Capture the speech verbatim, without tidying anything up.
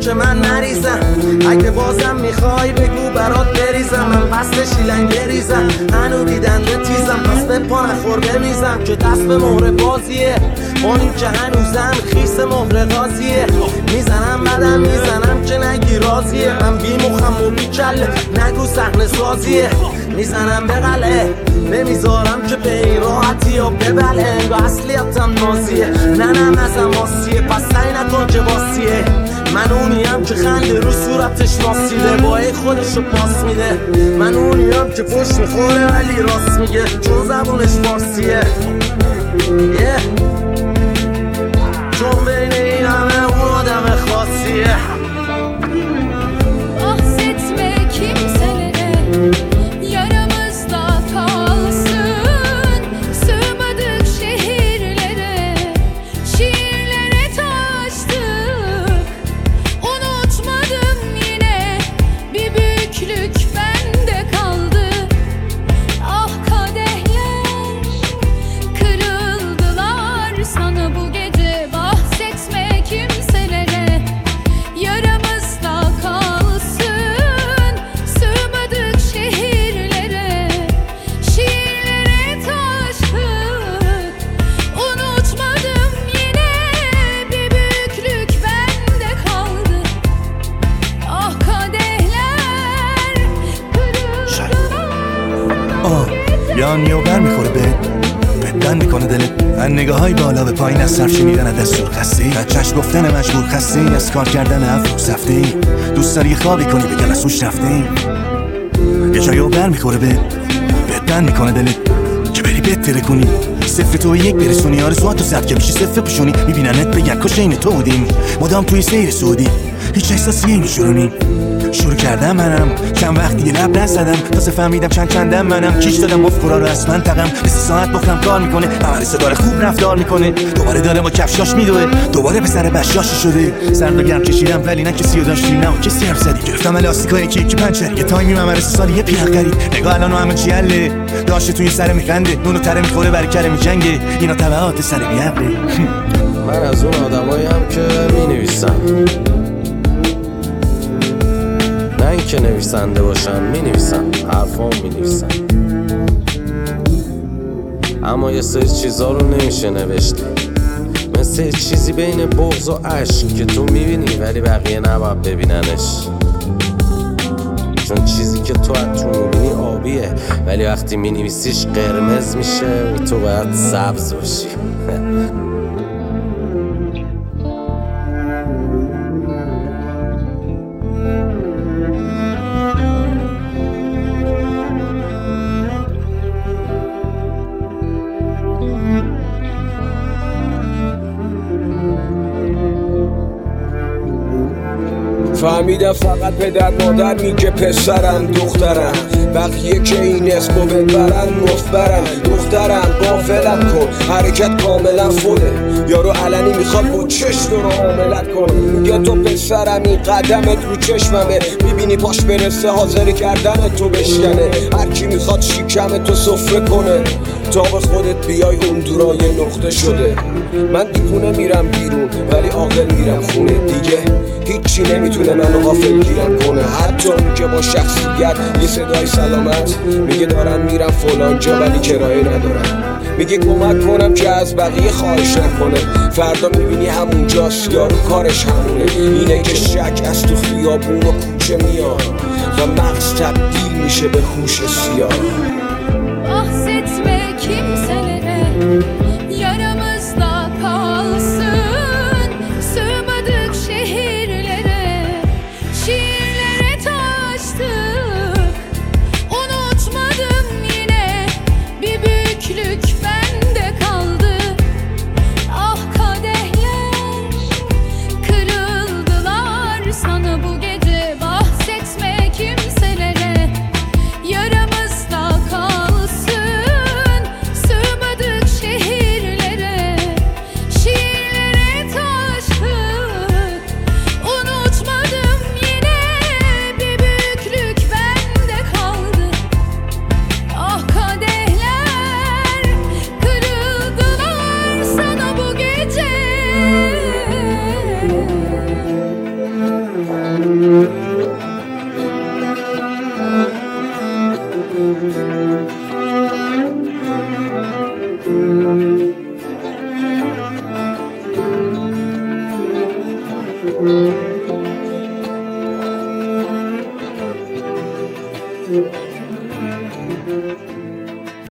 که من نریزم. اگه بازم میخوای بگو برات بریزم. من پست شیلنگ بریزم، هنو دیدنده تیزم، پس به پا نخور بمیزم که دست به مهر بازیه. اونی که هنوزم خیس مهر غازیه. میزنم بدم میزنم که نگی رازیه. من بی مخم و بی کله نگو صحنه سازیه. میزنم به قلعه نمیذارم که به این راحتی یا ببله. انگاه اصلیتم نازیه، نه نه نزم آسیه. پس سعی نکن که باسیه. من اونیم که خنده رو صورتش ناسیده، با ای خودشو پاس میده. من اونیم که پشت میخوره ولی راست میگه، چون زبونش فارسیه. yeah. چون بین این همه اون آدم خاصیه. Bahsetme kimselere, yaramızda kalsın. Sığmadık şehirlere, şiirlere taştık. Unutmadım yine, bir büyüklük bende kaldı. Ah kadehler, kırıldılar sana bu gece. Bahsetme kimselere, yaramızda kalsın. Sığmadık şehirlere, şiirlere taştık. Unutmadım yine, bir büyüklük bende kaldı. Ah kadehler, آه یان یو بر میخوره به بدن میکنه دلت. از نگاه های بالا به پایین، از صرف شنیدن از دستور خستی، از چشم گفتن مجبور خستی، از کار کردن افرو سفتی. دوست داری خوابی کنی بگن از سوش رفتی. یه جایو بر میخوره به بدن میکنه دلت که بری بهتره کنی. صفر تو یک برسونی، آرزوهاتو زد که بشی صفر پوشونی. میبیننت بگن کاش این تو بودیم، مدام توی سیر سعودی. هیچ احساسی نمیشونی. شروع کردم منم چند وقت دیگه لب نزدم، تازه فهمیدم چند چندم منم. کیش دادم مفکورا رو از من تقم، مثل ساعت بخم کار میکنه. مدرسه داره خوب رفتار میکنه، دوباره داره با کفشاش میدوه، دوباره به سر بشاشی شده. سرد و گرم کشیدم ولی نه کسی رو داشتی نه کسی حرف زدی. گرفتم الاستیکای کیکی پنچر، یه تایمی مدرسه سالی یه پیرق خرید. نگاه الان همه چی حله، داشته توی سر میخنده، نونو تره میخوره برای کره میجنگه. اینا تبعات سر میابره. من از اون آدمایی هم که مینویسم، نه اینکه نویسنده باشم، می نویسم، حرفام می نویسم. اما یه سری چیزا رو نمیشه نوشت، مثل چیزی بین بغض و عشق که تو میبینی ولی بقیه نباید ببیننش. چون چیزی که تو از تو میبینی آبیه، ولی وقتی مینویسیش قرمز میشه و تو باید سبز باشی. فهمیدم فقط پدر مادر میگه پسرم دخترم، بقیه که این اسمو ببرن مفبرن. دخترم غافلم کن، حرکت کاملا خوده. یارو علنی میخواد با چشم رو عاملت کن. میگه تو پسرم، این قدمت رو چشممه. میبینی پاش برسه حاضر کردن تو بشکنه. هر کی میخواد شیکم تو سفره کنه، تا به خودت بیای اون دورای نقطه شده. من دیوونه میرم بیرون ولی عاقل میرم خونه دیگه. هیچی نمیتونه منو غافل گیرم کنه، حتی اون که با شخصیت یه صدای سلامت میگه دارم میرم فلان جا ولی کرایه ندارم. میگه کمک کنم که از بقیه خواهش نکنه. فردا میبینی همونجاست، یارو کارش همونه. اینه که شک از تو خیابون و کوچه میاد و مغز تبدیل میشه به هوش سیاه. bahsetme kimselere, yaramızda kalsın. Sığmadık şehirlere, şiirlere taştık. Unutmadım yine, bir büyüklük bende kaldı. Ah kadehler, kırıldılar sana bu gece. Bahsetme kimselere, yaramızda kalsın. Thank you.